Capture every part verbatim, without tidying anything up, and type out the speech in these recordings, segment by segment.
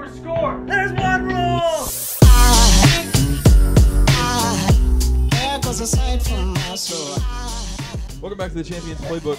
over score. There's one rule. Welcome back to the Champions Playbook.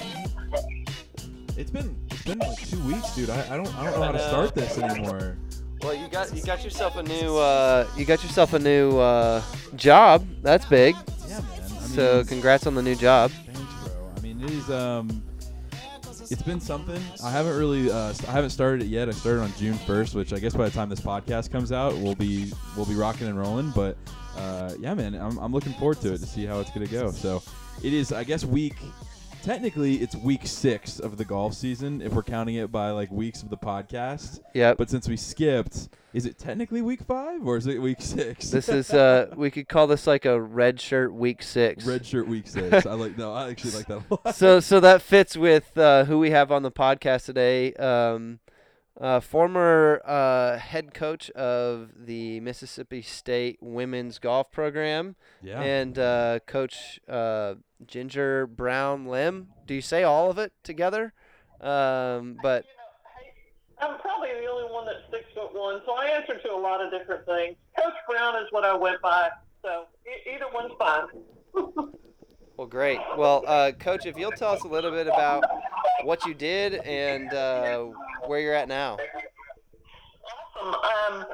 It's been it's been like two weeks, dude. I, I don't I don't know how to start this anymore. Well, you got you got yourself a new uh, you got yourself a new uh, job. That's big. Yeah, man. I mean, so congrats on the new job. Thanks, bro. I mean, it is um, it's been something. I haven't really uh, I haven't started it yet. I started on June first, which I guess by the time this podcast comes out, we'll be we'll be rocking and rolling. But uh, yeah, man, I'm I'm looking forward to it to see how it's gonna go. So it is, I guess, week. Technically, it's week six of the golf season if we're counting it by like weeks of the podcast. Yeah. But since we skipped, is it technically week five or is it week six? This is uh, we could call this like a red shirt week six. Red shirt week six. I like no, I actually like that a lot. So so that fits with uh, who we have on the podcast today. Um, uh, former uh, head coach of the Mississippi State women's golf program. Yeah. And uh, Coach uh, Ginger Brown Lim. Do you say all of it together? Um, but I'm probably the only one that's six foot one, so I answer to a lot of different things. Coach Brown is what I went by, so e- either one's fine. Well, great. Well, uh, Coach, if you'll tell us a little bit about what you did and uh, where you're at now. Awesome. Um,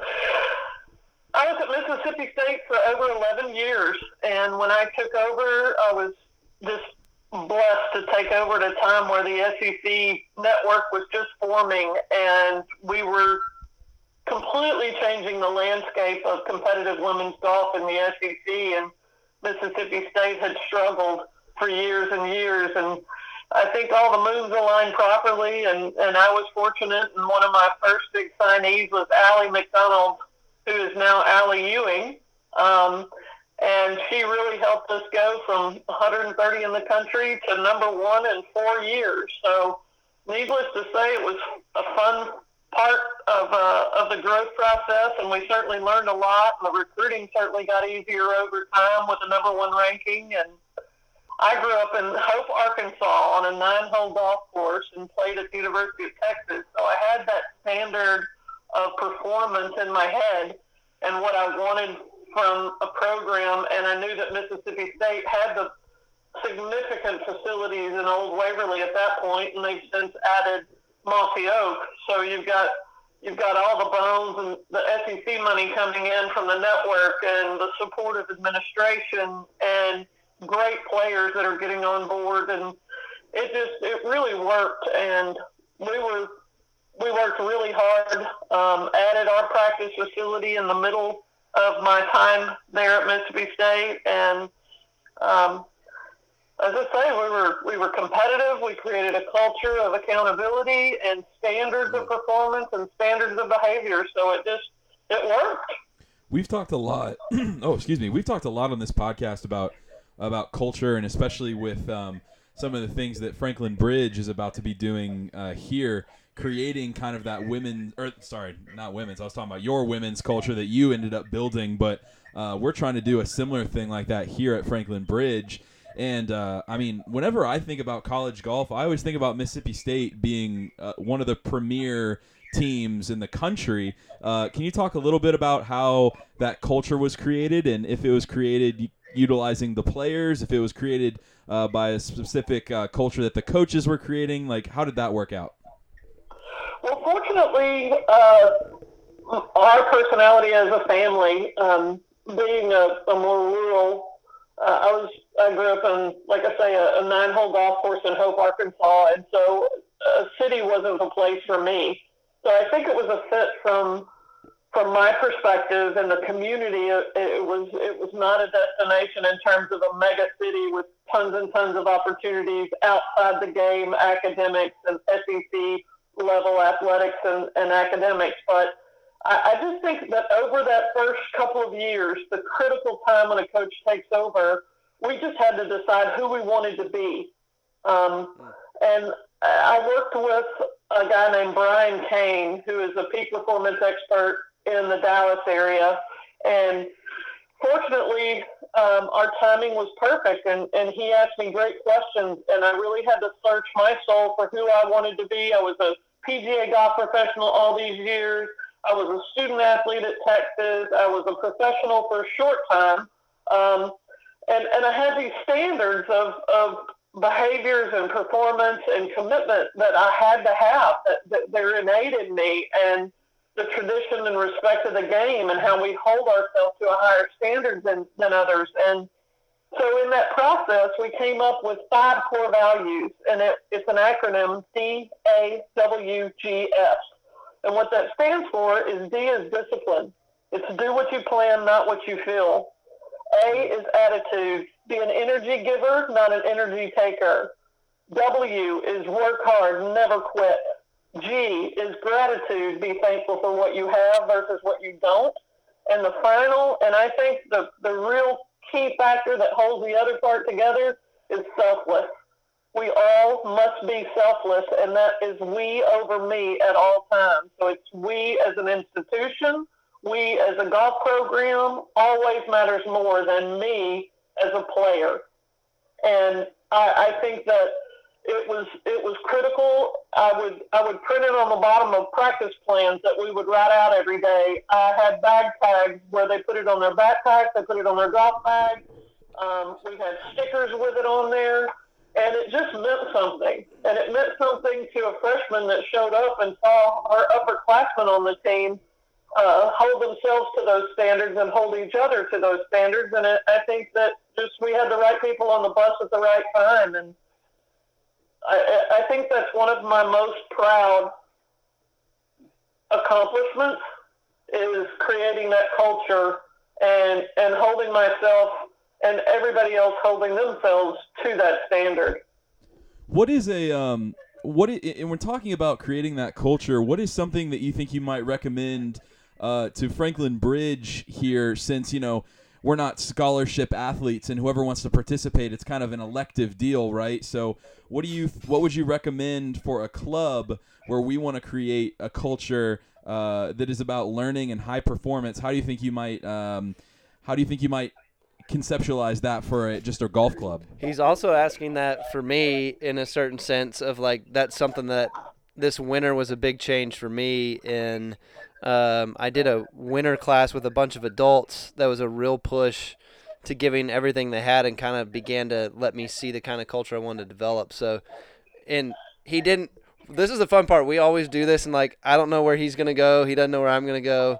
I was at Mississippi State for over eleven years, and when I took over, I was just blessed to take over at a time where the S E C network was just forming, and we were completely changing the landscape of competitive women's golf in the S E C, and Mississippi State had struggled for years and years, and I think all the moves aligned properly, and, and I was fortunate, and one of my first big signees was Allie McDonald, who is now Allie Ewing, um, and she really helped us go from one hundred thirty in the country to number one in four years. So needless to say, it was a fun part of uh, of the growth process, and we certainly learned a lot. The recruiting certainly got easier over time with the number one ranking. And I grew up in Hope, Arkansas, on a nine-hole golf course and played at the University of Texas. So I had that standard of performance in my head and what I wanted from a program, and I knew that Mississippi State had the significant facilities in Old Waverly at that point, and they've since added Mossy Oak. So you've got you've got all the bones and the S E C money coming in from the network and the support of administration and great players that are getting on board, and it just it really worked, and we were we worked really hard, um, added our practice facility in the middle of my time there at Mississippi State, and um, as I say, we were we were competitive. We created a culture of accountability and standards of performance and standards of behavior. So it just it worked. We've talked a lot. oh, excuse me. We've talked a lot on this podcast about about culture, and especially with um, some of the things that Franklin Bridge is about to be doing uh, here, creating kind of that women, or sorry, not women's. I was talking about your women's culture that you ended up building, but uh, we're trying to do a similar thing like that here at Franklin Bridge. And, uh, I mean, whenever I think about college golf, I always think about Mississippi State being uh, one of the premier teams in the country. Uh, can you talk a little bit about how that culture was created, and if it was created utilizing the players, if it was created uh, by a specific uh, culture that the coaches were creating? Like, how did that work out? Well, fortunately, uh, our personality as a family, um, being a, a more rural, uh, I was I grew up in, like I say, a, a nine-hole golf course in Hope, Arkansas, and so a city wasn't the place for me. So I think it was a fit from from my perspective and the community. It, it was it was not a destination in terms of a mega city with tons and tons of opportunities outside the game, academics and S E C level athletics and, and academics. But I, I just think that over that first couple of years, the critical time when a coach takes over, we just had to decide who we wanted to be. Um, and I worked with a guy named Brian Kane, who is a peak performance expert in the Dallas area. And fortunately, um, our timing was perfect, and, and he asked me great questions, and I really had to search my soul for who I wanted to be. I was a P G A golf professional all these years. I was a student athlete at Texas. I was a professional for a short time. Um, and, and I had these standards of, of behaviors and performance and commitment that I had to have, that, that they're innate in me, and the tradition and respect of the game and how we hold ourselves to a higher standard than, than others. And so in that process, we came up with five core values, and it, it's an acronym, D A W G S. And what that stands for is D is discipline. It's do what you plan, not what you feel. A is attitude. Be an energy giver, not an energy taker. W is work hard, never quit. G is gratitude. Be thankful for what you have versus what you don't. And the final, and I think the, the real key factor that holds the other part together is selfless. We all must be selfless, and that is we over me at all times. So it's we as an institution, we as a golf program always matters more than me as a player. And I, I think that it was it was critical. I would I would print it on the bottom of practice plans that we would write out every day. I had bag tags where they put it on their backpack, they put it on their golf bag. Um, we had stickers with it on there, and it just meant something. And it meant something to a freshman that showed up and saw our upperclassmen on the team uh, hold themselves to those standards and hold each other to those standards. And it, I think that just we had the right people on the bus at the right time. And I, I think that's one of my most proud accomplishments is creating that culture and and holding myself and everybody else holding themselves to that standard. What is a um what is, and we're talking about creating that culture, what is something that you think you might recommend uh, to Franklin Bridge here, since, you know, we're not scholarship athletes, and whoever wants to participate, it's kind of an elective deal, right? So what do you, what would you recommend for a club where we want to create a culture uh, that is about learning and high performance? How do you think you might, um, how do you think you might conceptualize that for a, just a golf club? He's also asking that for me in a certain sense of like, that's something that this winter was a big change for me in. Um, I did a winter class with a bunch of adults that was a real push to giving everything they had and kind of began to let me see the kind of culture I wanted to develop. So, and he didn't, this is the fun part. We always do this and like, I don't know where he's going to go. He doesn't know where I'm going to go.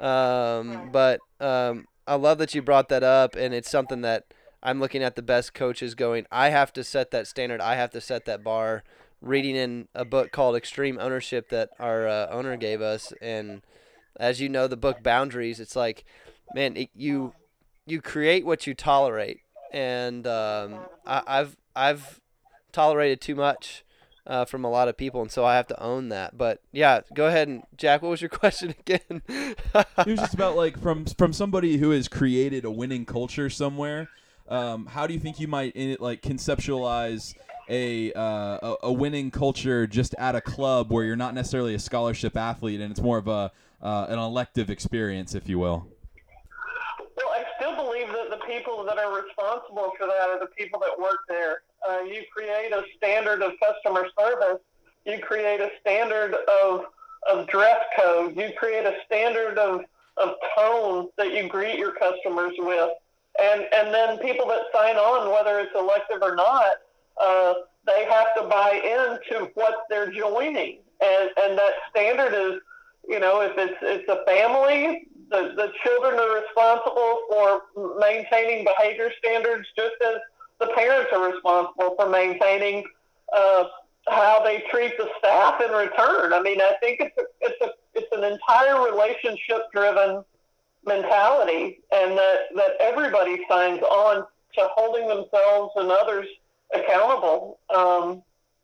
Um, but um, I love that you brought that up, and it's something that I'm looking at the best coaches going, I have to set that standard. I have to set that bar. Reading in a book called Extreme Ownership that our uh, owner gave us, and as you know, the book Boundaries, it's like, man, it, you you create what you tolerate, and um, I, I've I've tolerated too much uh, from a lot of people, and so I have to own that. But yeah, go ahead and Jack, what was your question again? It was just about like from from somebody who has created a winning culture somewhere. Um, how do you think you might in it like conceptualize A, uh, a a winning culture just at a club where you're not necessarily a scholarship athlete and it's more of a uh, an elective experience, if you will? Well, I still believe that the people that are responsible for that are the people that work there. Uh, you create a standard of customer service. You create a standard of of dress code. You create a standard of, of tone that you greet your customers with. And, and then people that sign on, whether it's elective or not, Uh, they have to buy into what they're joining, and and that standard is, you know, if it's it's a family, the the children are responsible for maintaining behavior standards, just as the parents are responsible for maintaining uh, how they treat the staff in return. I mean, I think it's a, it's a it's an entire relationship driven mentality, and that that everybody signs on to holding themselves and others accountable. Um,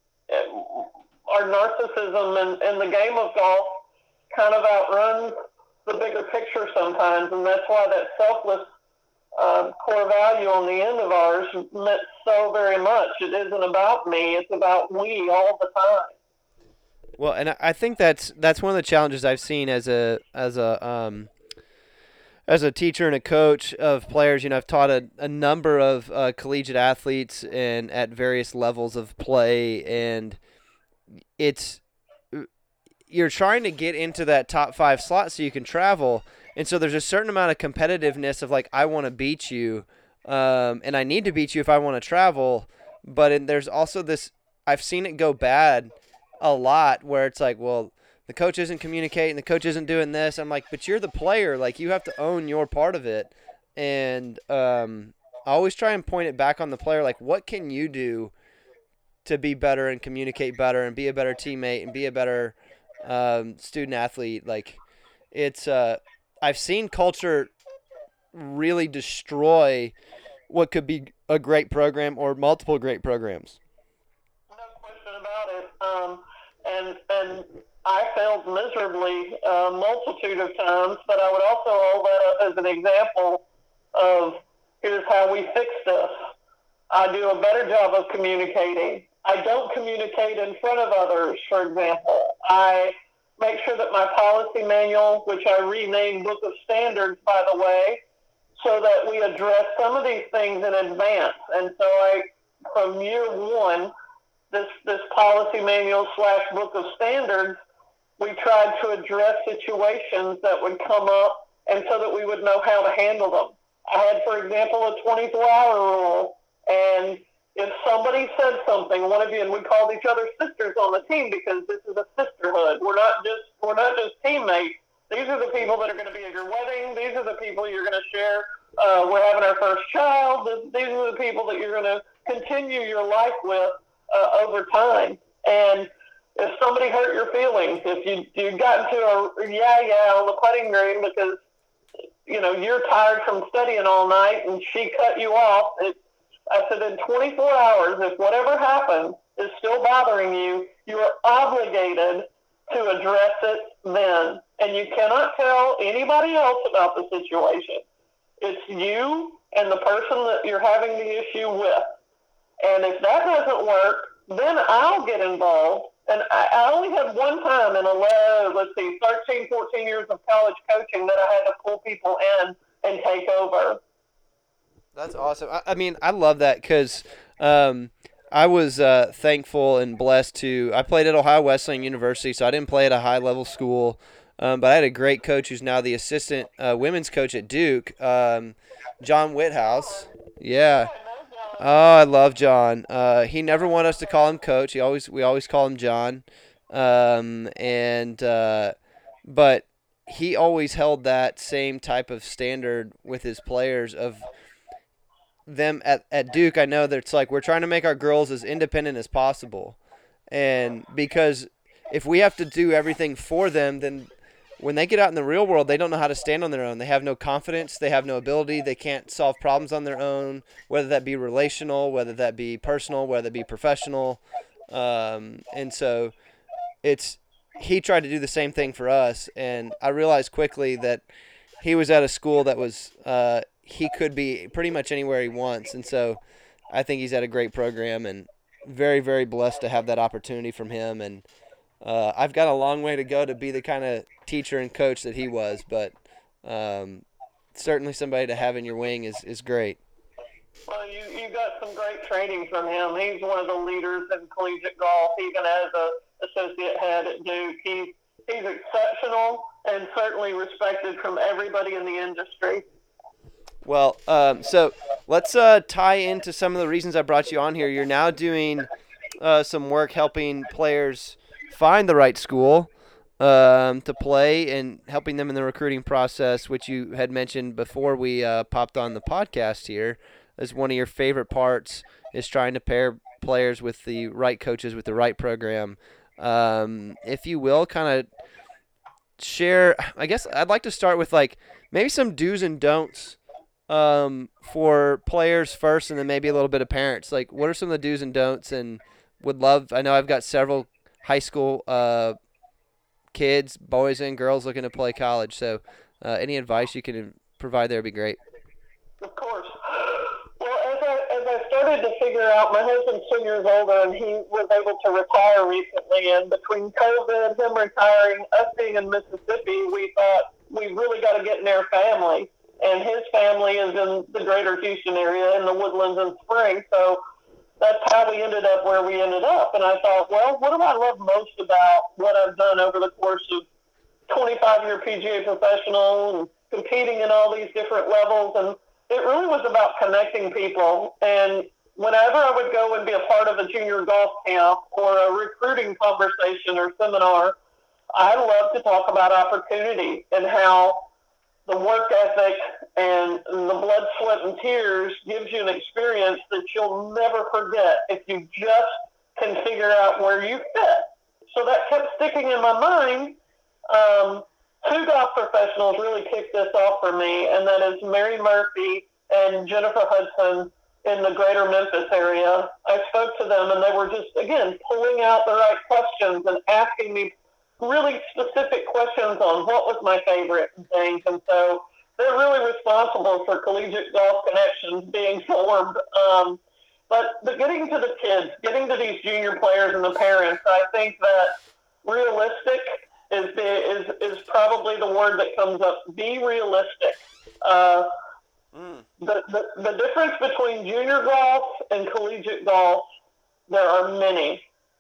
our narcissism in, in the game of golf kind of outruns the bigger picture sometimes, and that's why that selfless uh, core value on the end of ours meant so very much. It isn't about me; it's about we all the time. Well, and I think that's that's one of the challenges I've seen as a as a um, as a teacher and a coach of players. You know, I've taught a, a number of uh, collegiate athletes and at various levels of play, and it's you're trying to get into that top five slot so you can travel. And so there's a certain amount of competitiveness of like, I want to beat you, um, and I need to beat you if I want to travel. But in, there's also this, I've seen it go bad a lot where it's like, well, the coach isn't communicating, the coach isn't doing this. I'm like, but you're the player. Like, you have to own your part of it. And um, I always try and point it back on the player. Like, what can you do to be better and communicate better and be a better teammate and be a better um, student athlete? Like, it's uh, I've seen culture really destroy what could be a great program or multiple great programs. No question about it. Um, and and I failed miserably a multitude of times, but I would also hold that up as an example of here's how we fix this. I do a better job of communicating. I don't communicate in front of others, for example. I make sure that my policy manual, which I renamed Book of Standards, by the way, so that we address some of these things in advance. And so I, from year one, this, this policy manual slash Book of Standards, we tried to address situations that would come up and so that we would know how to handle them. I had, for example, a twenty-four hour rule, and if somebody said something, one of you, and we called each other sisters on the team because this is a sisterhood. We're not just we're not just teammates. These are the people that are going to be at your wedding. These are the people you're going to share. Uh, we're having our first child. These are the people that you're going to continue your life with uh, over time. And if somebody hurt your feelings, if you you got into a yeah yeah on the putting green because you know you're tired from studying all night and she cut you off, it, I said in twenty-four hours, if whatever happened is still bothering you, you are obligated to address it then. And you cannot tell anybody else about the situation. It's you and the person that you're having the issue with. And if that doesn't work, then I'll get involved. And I, I only had one time in a low, let's see, thirteen, fourteen years of college coaching that I had to pull people in and take over. That's awesome. I, I mean, I love that because um, I was uh, thankful and blessed to – I played at Ohio Wesleyan University, so I didn't play at a high-level school. Um, but I had a great coach who's now the assistant uh, women's coach at Duke, um, John Whithouse. Yeah. Oh, I love John. Uh, he never wanted us to call him coach. He always we always call him John. Um, and uh, but he always held that same type of standard with his players of them at, at Duke. I know that it's like we're trying to make our girls as independent as possible. And because if we have to do everything for them, then when they get out in the real world, they don't know how to stand on their own. They have no confidence. They have no ability. They can't solve problems on their own, whether that be relational, whether that be personal, whether it be professional. Um, and so it's he tried to do the same thing for us. And I realized quickly that he was at a school that was uh, he could be pretty much anywhere he wants. And so I think he's at a great program and very, very blessed to have that opportunity from him. And Uh, I've got a long way to go to be the kind of teacher and coach that he was, but um, certainly somebody to have in your wing is, is great. Well, you, you got some great training from him. He's one of the leaders in collegiate golf, even as a associate head at Duke. He's, he's exceptional and certainly respected from everybody in the industry. Well, um, so let's uh, tie into some of the reasons I brought you on here. You're now doing uh, some work helping players find the right school um, to play and helping them in the recruiting process, which you had mentioned before we uh, popped on the podcast here, as one of your favorite parts is trying to pair players with the right coaches with the right program. Um, if you will, kind of share, I guess I'd like to start with like maybe some do's and don'ts um, for players first and then maybe a little bit of parents. Like what are some of the do's and don'ts, and would love, I know I've got several high school uh, kids, boys and girls looking to play college. So uh, any advice you can provide there would be great. Of course. Well, as I, as I started to figure out, my husband's ten years older, and he was able to retire recently. And between COVID, him retiring, us being in Mississippi, we thought we really got to get near family. And his family is in the greater Houston area in the Woodlands and Spring. So that's how we ended up where we ended up. And I thought, well, what do I love most about what I've done over the course of twenty-five-year P G A professional and competing in all these different levels? And it really was about connecting people. And whenever I would go and be a part of a junior golf camp or a recruiting conversation or seminar, I love to talk about opportunity and how the work ethic and the blood, sweat, and tears gives you an experience that you'll never forget if you just can figure out where you fit. So that kept sticking in my mind. Um, two golf professionals really kicked this off for me, and that is Mary Murphy and Jennifer Hudson in the greater Memphis area. I spoke to them, and they were just, again, pulling out the right questions and asking me really specific questions on what was my favorite and things. And so they're really responsible for Collegiate Golf Connections being formed. Um, but, but getting to the kids, getting to these junior players and the parents, I think that realistic is is is probably the word that comes up. Be realistic. Uh, mm. the, the the difference between junior golf and collegiate golf, there are many.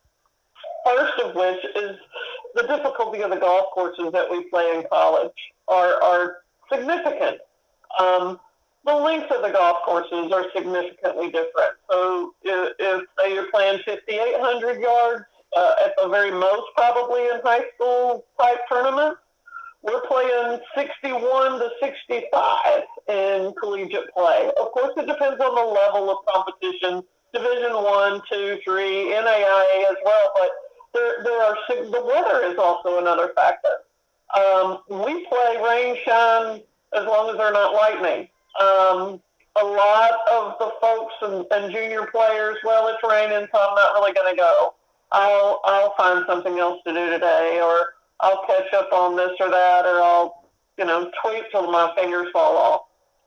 First of which is the difficulty of the golf courses that we play in college are are significant. Um, the length of the golf courses are significantly different. So if, if say you're playing fifty-eight hundred yards, uh, at the very most probably in high school type tournaments, we're playing sixty-one to sixty-five in collegiate play. Of course, it depends on the level of competition, Division One, Two, Three, N A I A as well. But there, there are the weather is also another factor. Um, we play rain, shine, as long as they're not lightning. Um, a lot of the folks and, and junior players, well, it's raining, so I'm not really going to go. I'll I'll find something else to do today, or I'll catch up on this or that, or I'll, you know, tweet till my fingers fall off.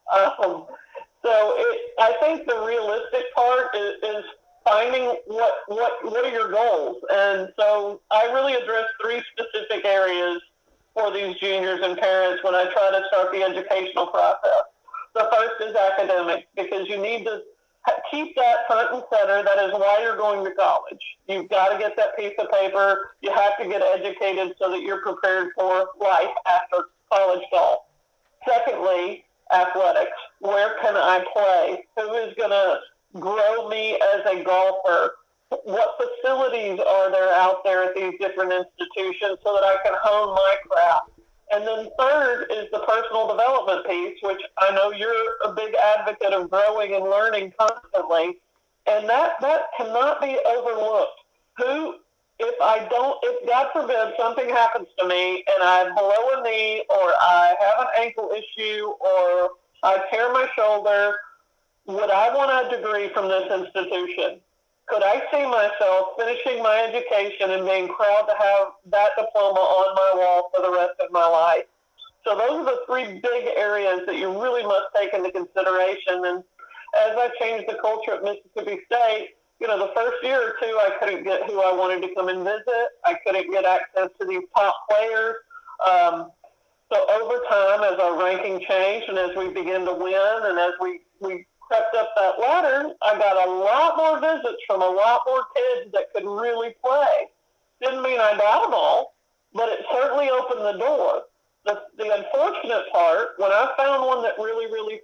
Um, so it, I think the realistic part is, is finding what, what what are your goals. And so I really address three specific areas for these juniors and parents when I try to start the educational process. The first is academic, because you need to keep that front and center. That is why you're going to college. You've got to get that piece of paper. You have to get educated so that you're prepared for life after college golf. Secondly, athletics. Where can I play? Who is going to grow me as a golfer? What facilities are there out there at these different institutions so that I can hone my craft? And then third is the personal development piece, which I know you're a big advocate of growing and learning constantly. And that, that cannot be overlooked. Who, if I don't, if God forbid something happens to me and I blow a knee or I have an ankle issue or I tear my shoulder, would I want a degree from this institution? Could I see myself finishing my education and being proud to have that diploma on my wall for the rest of my life? So those are the three big areas that you really must take into consideration. And as I changed the culture at Mississippi State, you know, the first year or two, I couldn't get who I wanted to come and visit. I couldn't get access to these top players. Um, so over time, as our ranking changed and as we began to win and as we, we crept up that ladder, I got a lot more visits from a lot more kids that could really play. Didn't mean I got them all, but it certainly opened the door. The, the unfortunate part, when I found one that really, really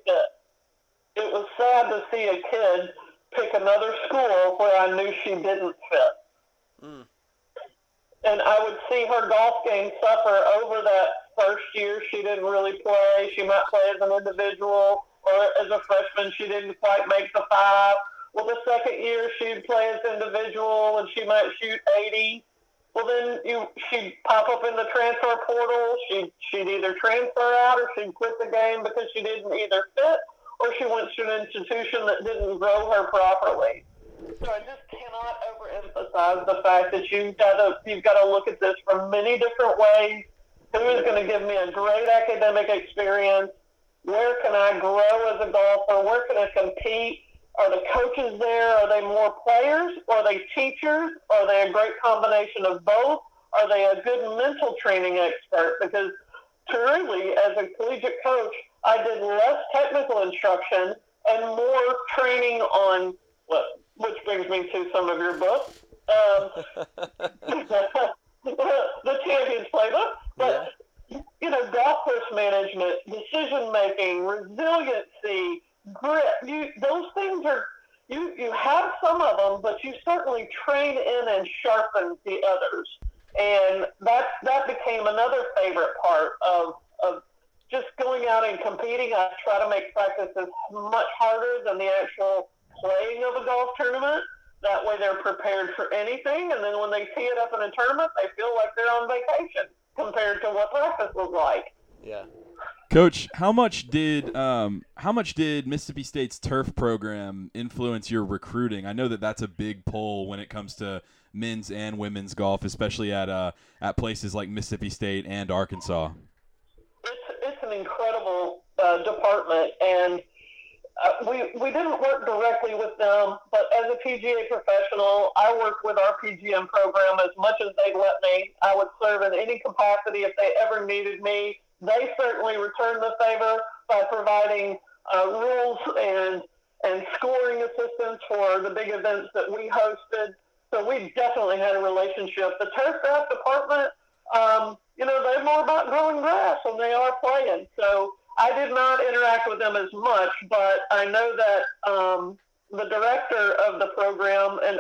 fit, it was sad to see a kid pick another school where I knew she didn't fit. Mm. And I would see her golf game suffer over that first year. She didn't really play. She might play as an individual, or as a freshman, she didn't quite make the five. Well, the second year, she'd play as individual, and she might shoot eighty. Well, then you, she'd pop up in the transfer portal. She'd, she'd either transfer out or she'd quit the game because she didn't either fit or she went to an institution that didn't grow her properly. So I just cannot overemphasize the fact that you've got to, you've got to look at this from many different ways. Who is going to give me a great academic experience? Where can I grow as a golfer? Where can I compete? Are the coaches there? Are they more players? Are they teachers? Are they a great combination of both? Are they a good mental training expert? Because truly, as a collegiate coach, I did less technical instruction and more training on what which brings me to some of your books. Um, the Champions Playbook. But, yeah. you know, golf course management, decision-making, resiliency, grit, you, those things are, you, you have some of them, but you certainly train in and sharpen the others. And that, that became another favorite part of, of just going out and competing. I try to make practices much harder than the actual playing of a golf tournament. That way they're prepared for anything, and then when they tee it up in a tournament, they feel like they're on vacation compared to what practice was like. Yeah. Coach, how much did um, how much did Mississippi State's turf program influence your recruiting? I know that that's a big pull when it comes to men's and women's golf, especially at uh, at places like Mississippi State and Arkansas. It's it's an incredible uh, department, and Uh, we, we didn't work directly with them, but as a P G A professional, I worked with our P G M program as much as they'd let me. I would serve in any capacity if they ever needed me. They certainly returned the favor by providing uh, rules and and scoring assistance for the big events that we hosted. So we definitely had a relationship. The turf grass department, um, you know, they're more about growing grass than they are playing. So I did not interact with them as much, but I know that um, the director of the program, and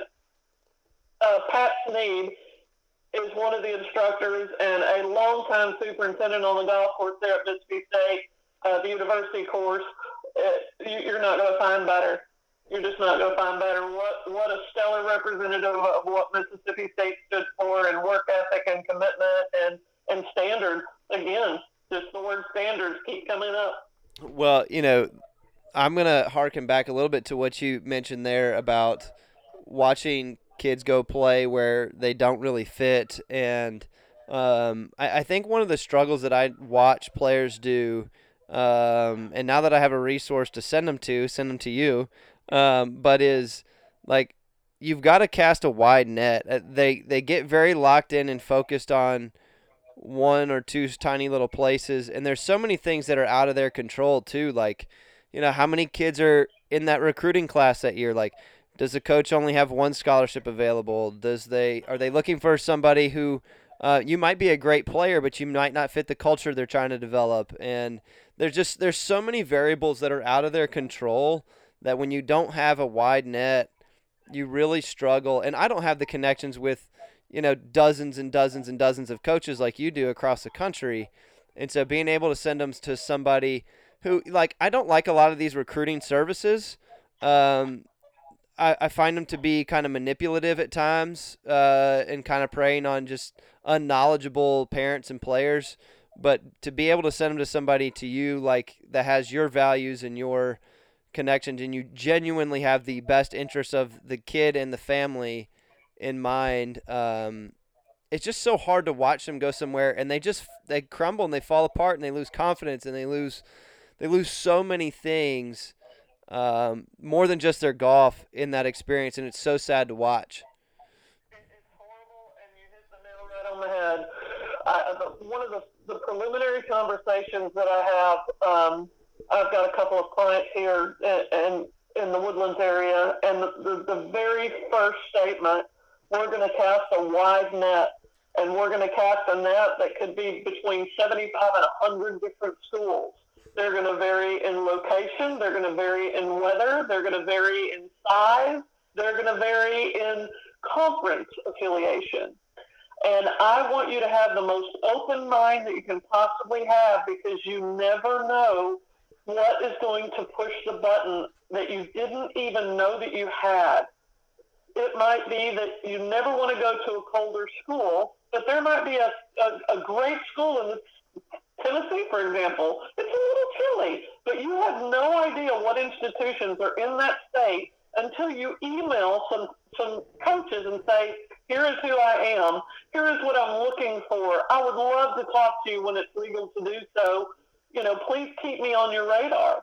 uh, Pat Sneed, is one of the instructors and a longtime superintendent on the golf course there at Mississippi State, uh, the university course. It, you, you're not going to find better. You're just not going to find better. What what a stellar representative of what Mississippi State stood for, and work ethic and commitment and, and standards. Again, just the word standards keep coming up. Well, you know, I'm going to harken back a little bit to what you mentioned there about watching kids go play where they don't really fit. And um, I, I think one of the struggles that I watch players do, um, and now that I have a resource to send them to, send them to you, um, but is like you've got to cast a wide net. They, they get very locked in and focused on one or two tiny little places, and there's so many things that are out of their control too. Like, you know, how many kids are in that recruiting class that year? Like, does the coach only have one scholarship available? Does they are they looking for somebody who uh, you might be a great player, but you might not fit the culture they're trying to develop? And there's just there's so many variables that are out of their control that when you don't have a wide net, you really struggle. And I don't have the connections with, you know, dozens and dozens and dozens of coaches like you do across the country. And so being able to send them to somebody who, like, I don't like a lot of these recruiting services. Um, I, I find them to be kind of manipulative at times uh, and kind of preying on just unknowledgeable parents and players. But to be able to send them to somebody to you, like, that has your values and your connections, and you genuinely have the best interests of the kid and the family in mind, um, it's just so hard to watch them go somewhere and they just they crumble and they fall apart and they lose confidence and they lose they lose so many things, um, more than just their golf in that experience, and it's so sad to watch. It's horrible, and you hit the nail right on the head. I, the, one of the, the preliminary conversations that I have, um, I've got a couple of clients here in, in the Woodlands area, and the, the, the very first statement, we're going to cast a wide net, and we're going to cast a net that could be between seventy-five and one hundred different schools. They're going to vary in location. They're going to vary in weather. They're going to vary in size. They're going to vary in conference affiliation. And I want you to have the most open mind that you can possibly have, because you never know what is going to push the button that you didn't even know that you had. It might be that you never want to go to a colder school, but there might be a, a, a great school in Tennessee, for example. It's a little chilly, but you have no idea what institutions are in that state until you email some, some coaches and say, here is who I am. Here is what I'm looking for. I would love to talk to you when it's legal to do so. You know, please keep me on your radar.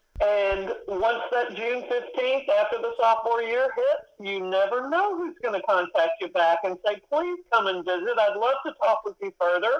And once that June fifteenth, after the sophomore year hits, you never know who's going to contact you back and say, please come and visit. I'd love to talk with you further.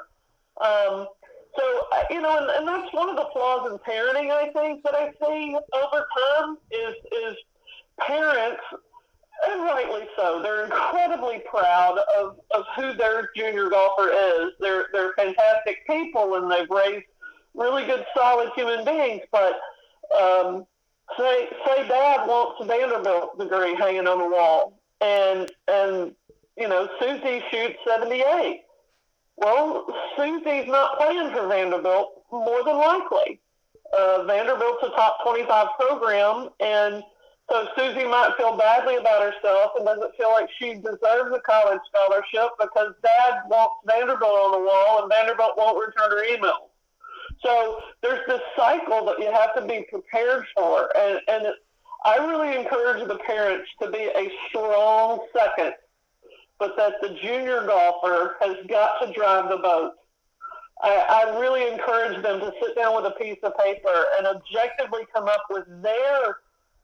Um, so, you know, and, and that's one of the flaws in parenting, I think, that I see over time is, is parents and rightly so. They're incredibly proud of, of who their junior golfer is. They're they're fantastic people, and they've raised really good, solid human beings. But um, say say Dad wants a Vanderbilt degree hanging on the wall, and and you know Susie shoots seventy-eight. Well, Susie's not playing for Vanderbilt more than likely. Uh, Vanderbilt's a top twenty-five program, and so Susie might feel badly about herself and doesn't feel like she deserves a college scholarship because Dad wants Vanderbilt on the wall and Vanderbilt won't return her email. So there's this cycle that you have to be prepared for, and, and it, I really encourage the parents to be a strong second, but that the junior golfer has got to drive the boat. I, I really encourage them to sit down with a piece of paper and objectively come up with their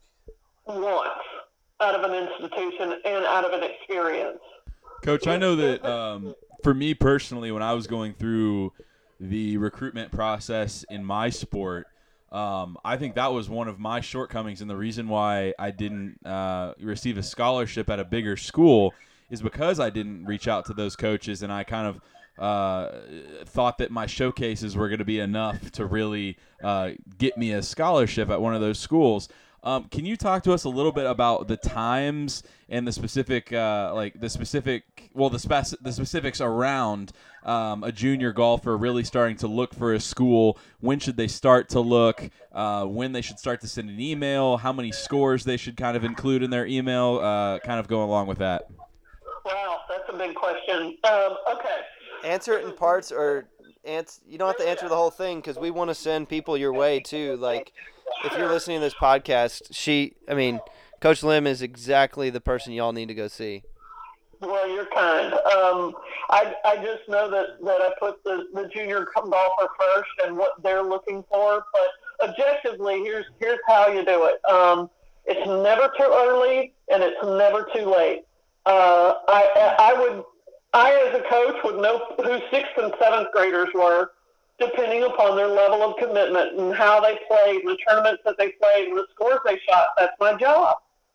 wants out of an institution and out of an experience. Coach, I know that um, for me personally, when I was going through the recruitment process in my sport, um, I think that was one of my shortcomings, and the reason why I didn't uh, receive a scholarship at a bigger school is because I didn't reach out to those coaches, and I kind of uh, thought that my showcases were going to be enough to really uh, get me a scholarship at one of those schools. Um, can you talk to us a little bit about the times and the specific, uh, like the specific, well, the spec- the specifics around um, a junior golfer really starting to look for a school? When should they start to look? Uh, when they should start to send an email? How many scores they should kind of include in their email? Uh, kind of go along with that. Wow, that's a big question. Um, okay. Answer it in parts, or ans- you don't have to answer the whole thing because we want to send people your way too. Like, if you're listening to this podcast, she, I mean, Coach Lim is exactly the person y'all need to go see. Well, you're kind. Um, I, I just know that, that I put the, the junior golfer first and what they're looking for. But objectively, here's here's how you do it. Um, it's never too early and it's never too late. Uh, I I would I as a coach would know who sixth and seventh graders were, depending upon their level of commitment and how they played, the tournaments that they played, and the scores they shot. That's my job.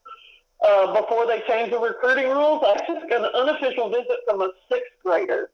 Uh, before they changed the recruiting rules, I took an unofficial visit from a sixth grader.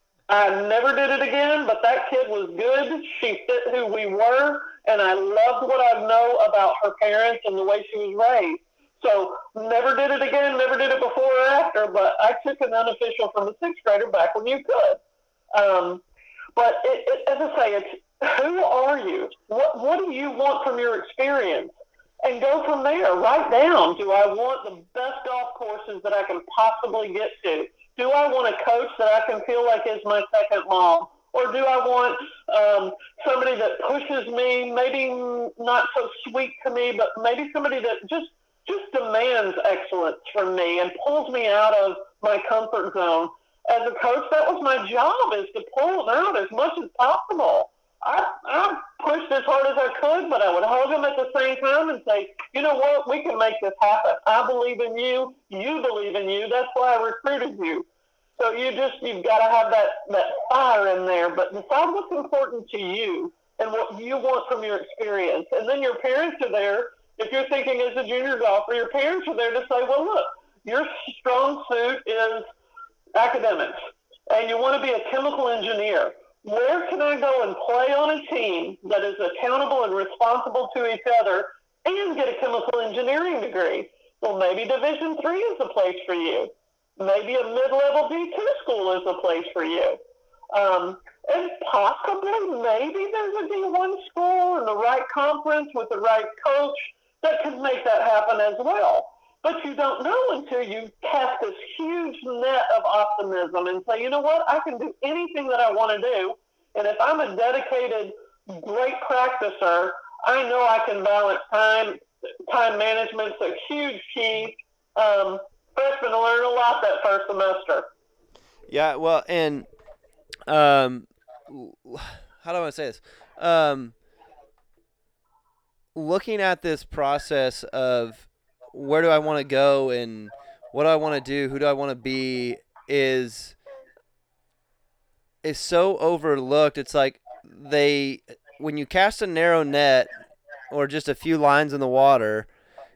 I never did it again, but that kid was good. She fit who we were, and I loved what I know about her parents and the way she was raised. So never did it again, never did it before or after, but I took an unofficial from a sixth grader back when you could. Um, but it, it, as I say, it's who are you? What what do you want from your experience? And go from there. Write down, do I want the best golf courses that I can possibly get to? Do I want a coach that I can feel like is my second mom? Or do I want um, somebody that pushes me, maybe not so sweet to me, but maybe somebody that just just demands excellence from me and pulls me out of my comfort zone? As a coach, that was my job, is to pull them out as much as possible. I, I pushed as hard as I could, but I would hug them at the same time and say, you know what, we can make this happen. I believe in you. You believe in you. That's why I recruited you. So you just, you've got to have that, that fire in there, but decide what's important to you and what you want from your experience. And then your parents are there. If you're thinking as a junior golfer, your parents are there to say, well, look, your strong suit is academics, and you want to be a chemical engineer. Where can I go and play on a team that is accountable and responsible to each other and get a chemical engineering degree? Well, maybe Division three is the place for you. Maybe a mid-level D two school is the place for you. Um, and possibly, maybe there's a D one school in the right conference with the right coach that could make that happen as well. But you don't know until you cast this huge net of optimism and say, you know what, I can do anything that I want to do. And if I'm a dedicated, great practicer, I know I can balance time. Time management's a huge key. Um, freshmen learn a lot that first semester. Yeah, well, and um, how do I want to say this? Um, looking at this process of where do I want to go and what do I want to do, who do I want to be, is is so overlooked. It's like they, when you cast a narrow net or just a few lines in the water,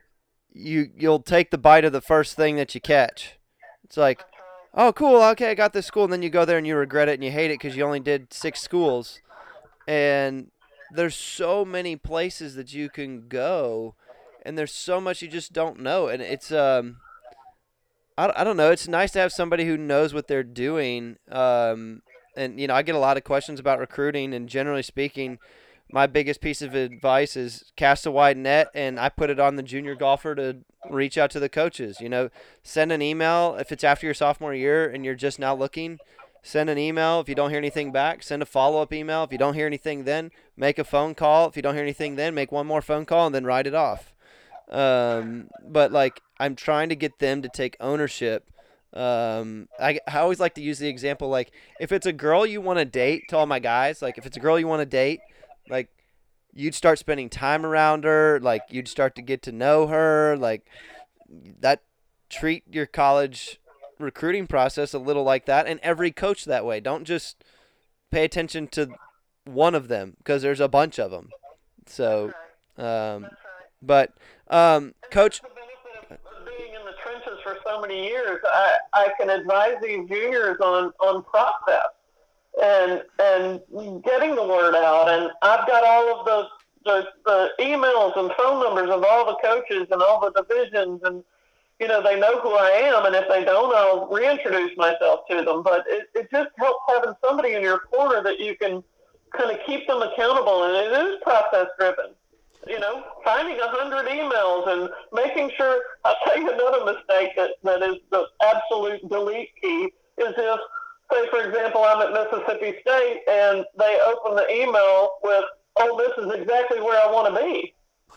you you'll take the bite of the first thing that you catch. It's like, oh, cool, okay, I got this school, and then you go there and you regret it and you hate it because you only did six schools. And there's so many places that you can go, and there's so much you just don't know. And it's um, I, I don't know. It's nice to have somebody who knows what they're doing. Um, and you know, I get a lot of questions about recruiting, and generally speaking, my biggest piece of advice is cast a wide net, and I put it on the junior golfer to reach out to the coaches. You know, send an email if it's after your sophomore year and you're just now looking. Send an email. If you don't hear anything back, send a follow-up email. If you don't hear anything then, make a phone call. If you don't hear anything then, make one more phone call and then write it off. Um, but, like, I'm trying to get them to take ownership. Um, I, I always like to use the example, like, if it's a girl you want to date, to all my guys, like, if it's a girl you want to date, like, you'd start spending time around her. Like, you'd start to get to know her. Like, that, treat your college recruiting process a little like that, and every coach that way. Don't just pay attention to one of them because there's a bunch of them. So, um, but um, coach, the benefit of being in the trenches for so many years, I, I can advise these juniors on, on process and and getting the word out. And I've got all of the, the the emails and phone numbers of all the coaches and all the divisions, and you know, they know who I am, and if they don't, I'll reintroduce myself to them. But it, it just helps having somebody in your corner that you can kind of keep them accountable, and it is process-driven. You know, finding a hundred emails and making sure. I'll tell you another mistake that, that is the absolute delete key is if, say, for example, I'm at Mississippi State, and they open the email with, oh, this is exactly where I want to be.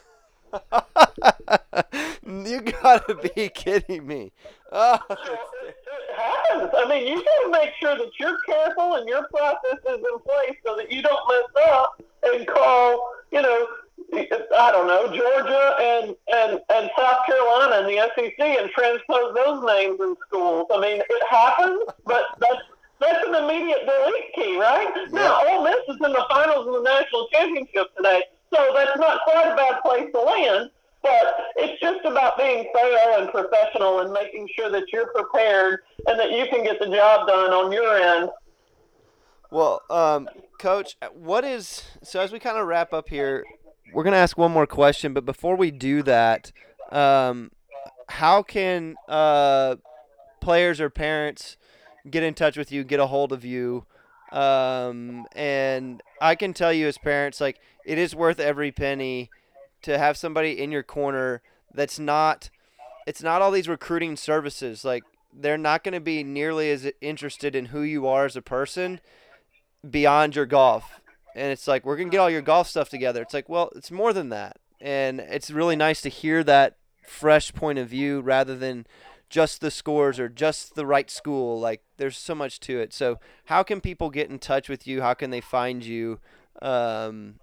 You gotta be kidding me. Oh. So it, it happens. I mean, you got to make sure that you're careful and your process is in place so that you don't mess up and call, you know, I don't know, Georgia and, and, and South Carolina and the S E C and transpose those names in schools. I mean, it happens, but that's that's an immediate delete key, right? Yeah. Now, Ole Miss is in the finals of the national championship today, so that's not quite a bad place to land. But it's just about being thorough and professional and making sure that you're prepared and that you can get the job done on your end. Well, um, Coach, what is – so as we kind of wrap up here, we're going to ask one more question. But before we do that, um, how can uh, players or parents get in touch with you, get a hold of you? Um, and I can tell you as parents, like, it is worth every penny to have somebody in your corner that's not – it's not all these recruiting services. Like, they're not going to be nearly as interested in who you are as a person beyond your golf. And it's like, we're going to get all your golf stuff together. It's like, well, it's more than that. And it's really nice to hear that fresh point of view rather than just the scores or just the right school. Like, there's so much to it. So how can people get in touch with you? How can they find you? Um,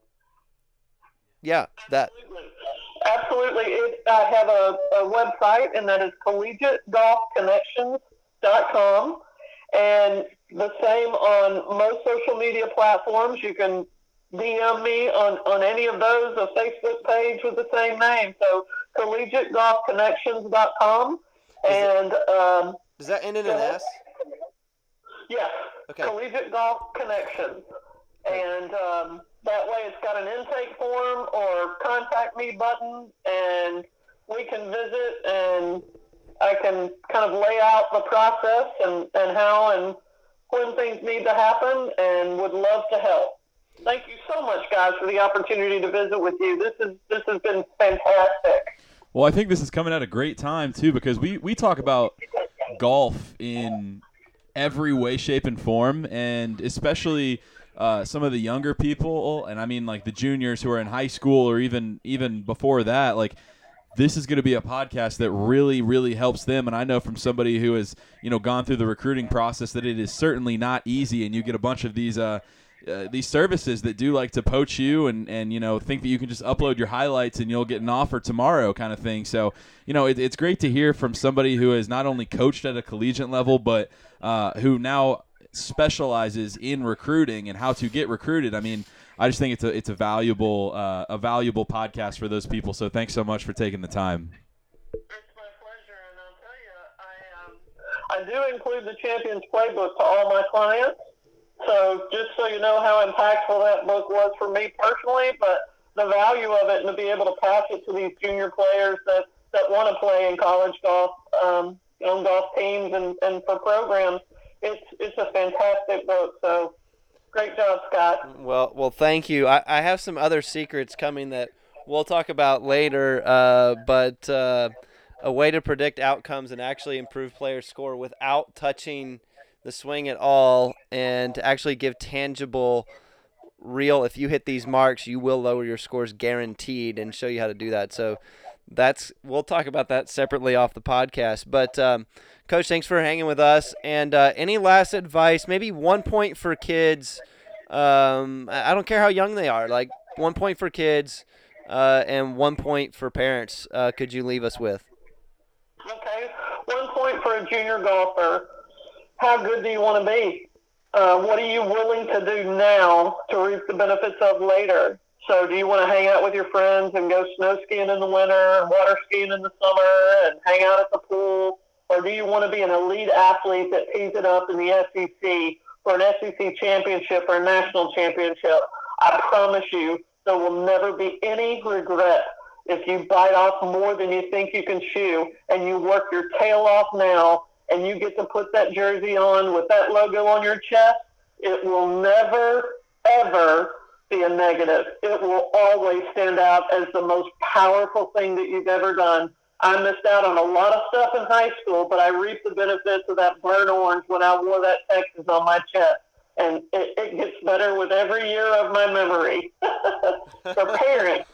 yeah, that. Absolutely. It, I have a, a website, and that is collegiate golf connections dot com. And the same on most social media platforms. You can D M me on, on any of those, a Facebook page with the same name. So collegiate golf connections dot com. And um, does that end in an S? Yes. Okay. Collegiate Golf Connections. And um, that way it's got an intake form or contact me button, and we can visit, and I can kind of lay out the process and, and how and when things need to happen, and would love to help. Thank you so much, guys, for the opportunity to visit with you. This is this has been fantastic. Well, I think this is coming at a great time, too, because we, we talk about golf in every way, shape, and form, and especially uh, some of the younger people, and I mean like the juniors who are in high school or even even before that, like this is going to be a podcast that really, really helps them. And I know from somebody who has, you know, gone through the recruiting process that it is certainly not easy, and you get a bunch of these uh, uh, these services that do like to poach you and, and, you know, think that you can just upload your highlights and you'll get an offer tomorrow kind of thing. So, you know, it, it's great to hear from somebody who has not only coached at a collegiate level, but uh, who now specializes in recruiting and how to get recruited. I mean, I just think it's a it's a valuable uh, a valuable podcast for those people. So thanks so much for taking the time. It's my pleasure, and I'll tell you, I um, I do include the Champions Playbook to all my clients. So just so you know how impactful that book was for me personally, but the value of it and to be able to pass it to these junior players that, that want to play in college golf, um, on golf teams and, and for programs, it's it's a fantastic book. So great job, Scott. Well, well, thank you. I, I have some other secrets coming that we'll talk about later, uh, but uh, a way to predict outcomes and actually improve players' score without touching the swing at all, and to actually give tangible, real, if you hit these marks, you will lower your scores guaranteed, and show you how to do that. So that's we'll talk about that separately off the podcast. But um, Coach, thanks for hanging with us. And uh, any last advice? Maybe one point for kids. Um, I don't care how young they are. Like one point for kids, uh, and one point for parents. Uh, could you leave us with? Okay, one point for a junior golfer. How good do you want to be? Uh, what are you willing to do now to reap the benefits of later? So do you want to hang out with your friends and go snow skiing in the winter and water skiing in the summer and hang out at the pool? Or do you want to be an elite athlete that tees it up in the S E C for an S E C championship or a national championship? I promise you there will never be any regret if you bite off more than you think you can chew and you work your tail off now and you get to put that jersey on with that logo on your chest. It will never, ever be a negative. It will always stand out as the most powerful thing that you've ever done. I missed out on a lot of stuff in high school, but I reaped the benefits of that burnt orange when I wore that Texas on my chest. And it, it gets better with every year of my memory. For parents,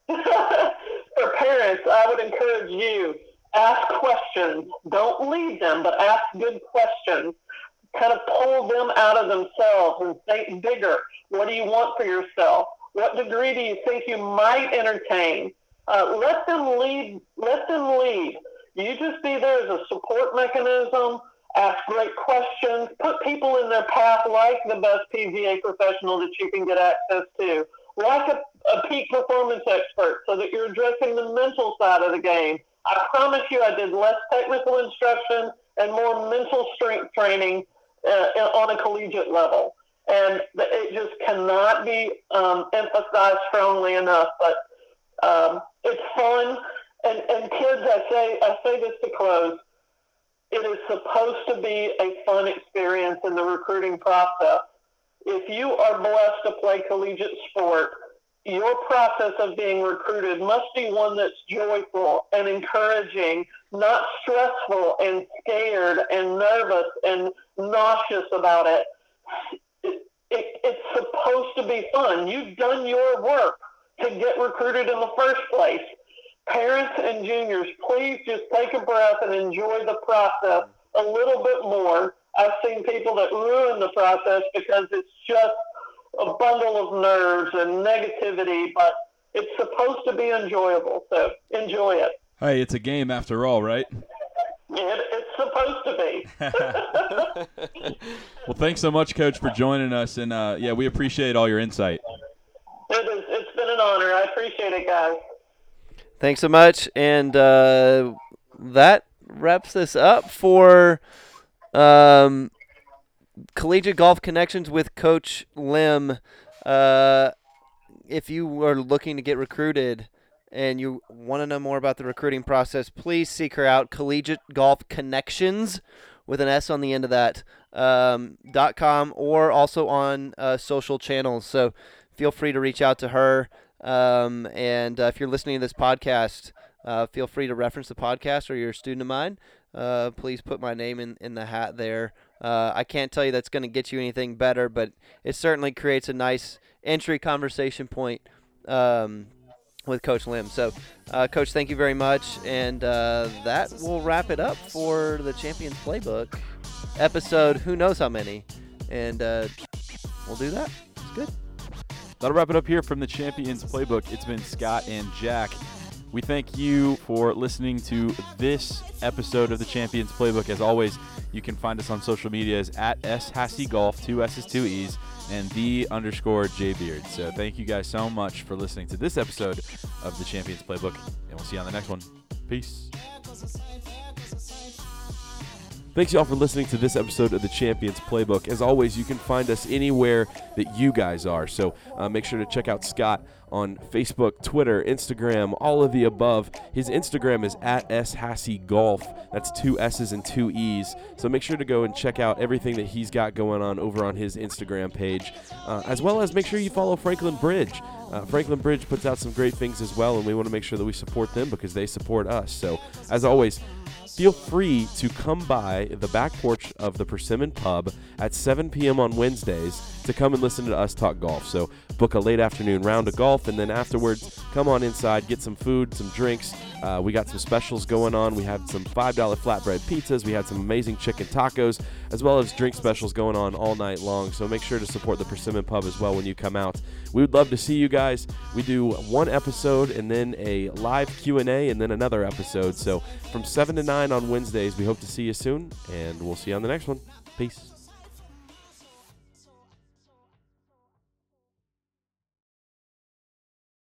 for parents, I would encourage you, ask questions. Don't lead them, but ask good questions. Kind of pull them out of themselves and think bigger. What do you want for yourself? What degree do you think you might entertain? Uh, let them lead. Let them lead. You just be there as a support mechanism. Ask great questions. Put people in their path like the best P G A professional that you can get access to, like a, a peak performance expert, so that you're addressing the mental side of the game. I promise you, I did less technical instruction and more mental strength training uh, on a collegiate level, and it just cannot be um, emphasized strongly enough. But um, it's fun, and, and kids, I say, I say this to close. It is supposed to be a fun experience in the recruiting process. If you are blessed to play collegiate sport, your process of being recruited must be one that's joyful and encouraging, not stressful and scared and nervous and nauseous about it. It, it. It's supposed to be fun. You've done your work to get recruited in the first place. Parents and juniors, please just take a breath and enjoy the process a little bit more. I've seen people that ruin the process because it's just a bundle of nerves and negativity, but it's supposed to be enjoyable, so enjoy it. Hey, it's a game after all, right? It, it's supposed to be. Well, thanks so much, Coach, for joining us, and uh, yeah, we appreciate all your insight. It is, it's been an honor. I appreciate it, guys. Thanks so much, and uh, that wraps this up for um, Collegiate Golf Connections with Coach Lim. Uh, if you are looking to get recruited and you want to know more about the recruiting process, please seek her out, Collegiate Golf Connections with an S on the end of that, um, dot com, or also on uh, social channels. So feel free to reach out to her. Um, and uh, if you're listening to this podcast, uh, feel free to reference the podcast, or you're a student of mine. Uh, please put my name in, in the hat there. Uh, I can't tell you that's going to get you anything better, but it certainly creates a nice entry conversation point um, with Coach Lim. So, uh, Coach, thank you very much. And uh, that will wrap it up for the Champions Playbook episode, who knows how many. And uh, we'll do that. It's good. That'll wrap it up here from the Champions Playbook. It's been Scott and Jack. We thank you for listening to this episode of the Champions Playbook. As always, you can find us on social media as at S Hassey Golf, two S's, two E's, and the underscore J Beard. So thank you guys so much for listening to this episode of the Champions Playbook, and we'll see you on the next one. Peace. Thanks, y'all, for listening to this episode of the Champions Playbook. As always, you can find us anywhere that you guys are. So uh, make sure to check out Scott on Facebook, Twitter, Instagram, all of the above. His Instagram is at shassegolf. That's two S's and two E's. So make sure to go and check out everything that he's got going on over on his Instagram page, uh, as well as make sure you follow Franklin Bridge. Uh, Franklin Bridge puts out some great things as well, and we want to make sure that we support them because they support us. So as always, feel free to come by the back porch of the Persimmon Pub at seven p.m. on Wednesdays to come and listen to us talk golf. So book a late afternoon round of golf, and then afterwards, come on inside, get some food, some drinks. Uh, we got some specials going on. We had some five dollar flatbread pizzas. We had some amazing chicken tacos, as well as drink specials going on all night long. So make sure to support the Persimmon Pub as well when you come out. We would love to see you guys. We do one episode and then a live Q and A and then another episode. So from seven to nine on Wednesdays, we hope to see you soon, and we'll see you on the next one. Peace.